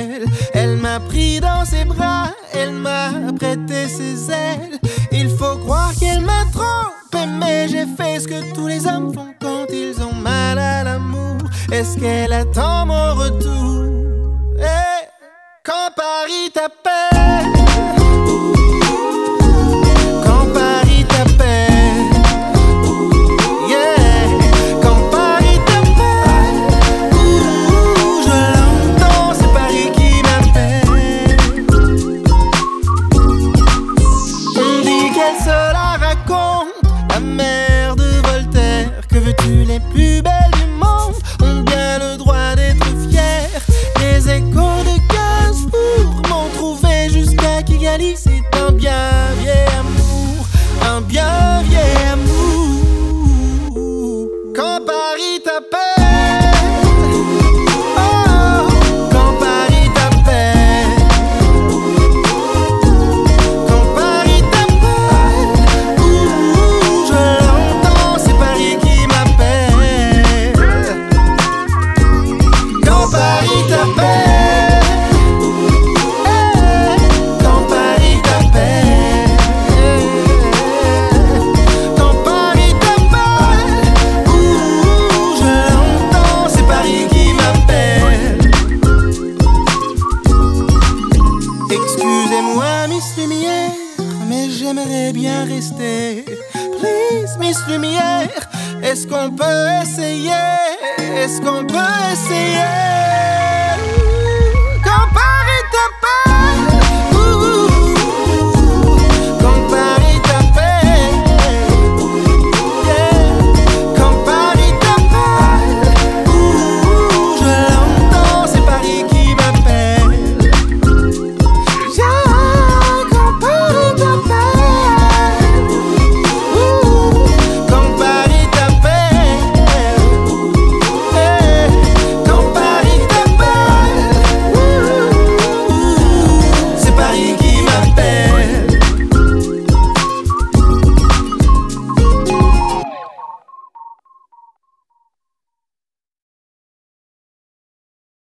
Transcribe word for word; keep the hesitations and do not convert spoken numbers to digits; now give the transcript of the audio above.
belle. Elle m'a pris dans ses bras, elle m'a prêté ses ailes. Il faut croire qu'elle m'a trop aimé. J'ai fait ce que tous les hommes font quand ils ont mal à l'amour. Est-ce qu'elle attend mon retour? Hey, quand Paris t'appelle, quand Paris t'appelle, yeah, quand Paris t'appelle, ouh, je l'entends, c'est Paris qui m'appelle. On dit qu'elle se la raconte, la mère de Voltaire. Que veux-tu, les plus belles du monde ont bien le droit d'être fiers. Les échos de Gainsbourg m'ont trouvé jusqu'à Kigali. C'est un bien vieil amour, un bien vieil amour. Quand Paris t'appelle, oh, quand Paris t'appelle, quand Paris t'appelle, ouh, je l'entends, c'est Paris qui m'appelle. Quand Paris t'appelle, hey, quand Paris t'appelle, quand Paris t'appelle, ouh, je l'entends, c'est Paris qui m'appelle. Excusez-moi, Miss Lumière, mais j'aimerais bien rester. Please, Miss Lumière, est-ce qu'on peut essayer? Est-ce qu'on peut essayer?